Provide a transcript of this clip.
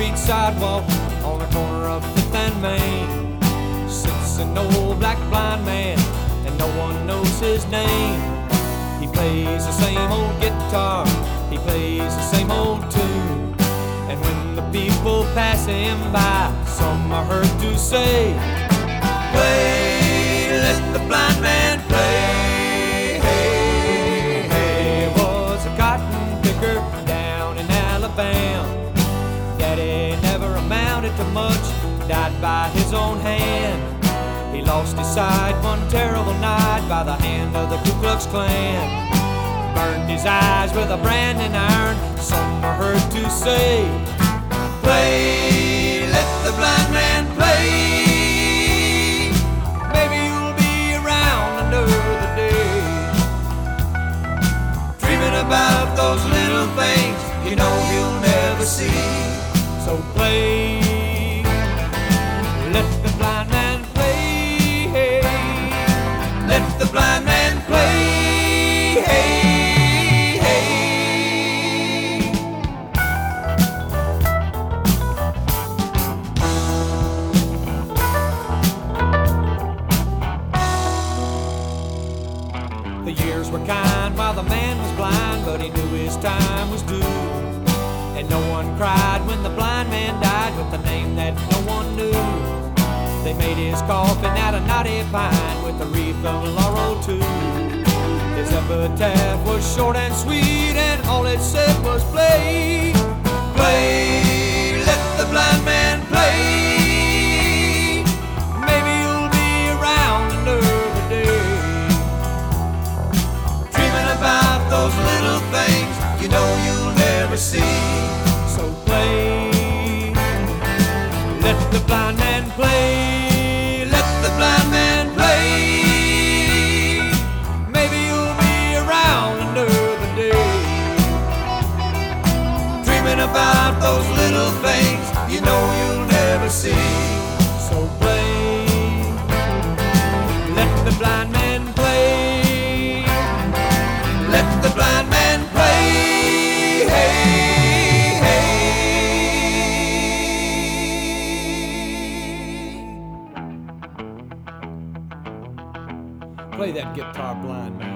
street sidewalk on the corner of 5th and Main sits an old black blind man, and no one knows his name. He plays the same old guitar, he plays the same old tune, and when the people pass him by, some are heard to say, "Play, let the blind man play." Hey, hey, was a cotton picker down in Alabama. Daddy never amounted to much, died by his own hand. He lost his sight one terrible night by the hand of the Ku Klux Klan. Burned his eyes with a branding iron, some are heard to say, "Play, let the blind man play. Maybe you'll be around another day, dreaming about those little things you know you'll never see." So play, let the blind man play. Hey, let the blind man play. Hey, hey. The years were kind while the man was blind, but he knew his time was due. And no one cried when the blind man died with a name that no one knew. They made his coffin out of knotty pine with a wreath of laurel too. His epitaph was short and sweet, and all it said was play. Play, let the blind man play. Maybe you'll be around another day, dreaming about those little things you know you'll never see. So play, let the blind man play. Let the blind man play. Maybe you'll be around another day, dreaming about those little things you know you'll never see. So play, let the blind man play. Let the blind man play. Hey, hey. Play that guitar, blind man.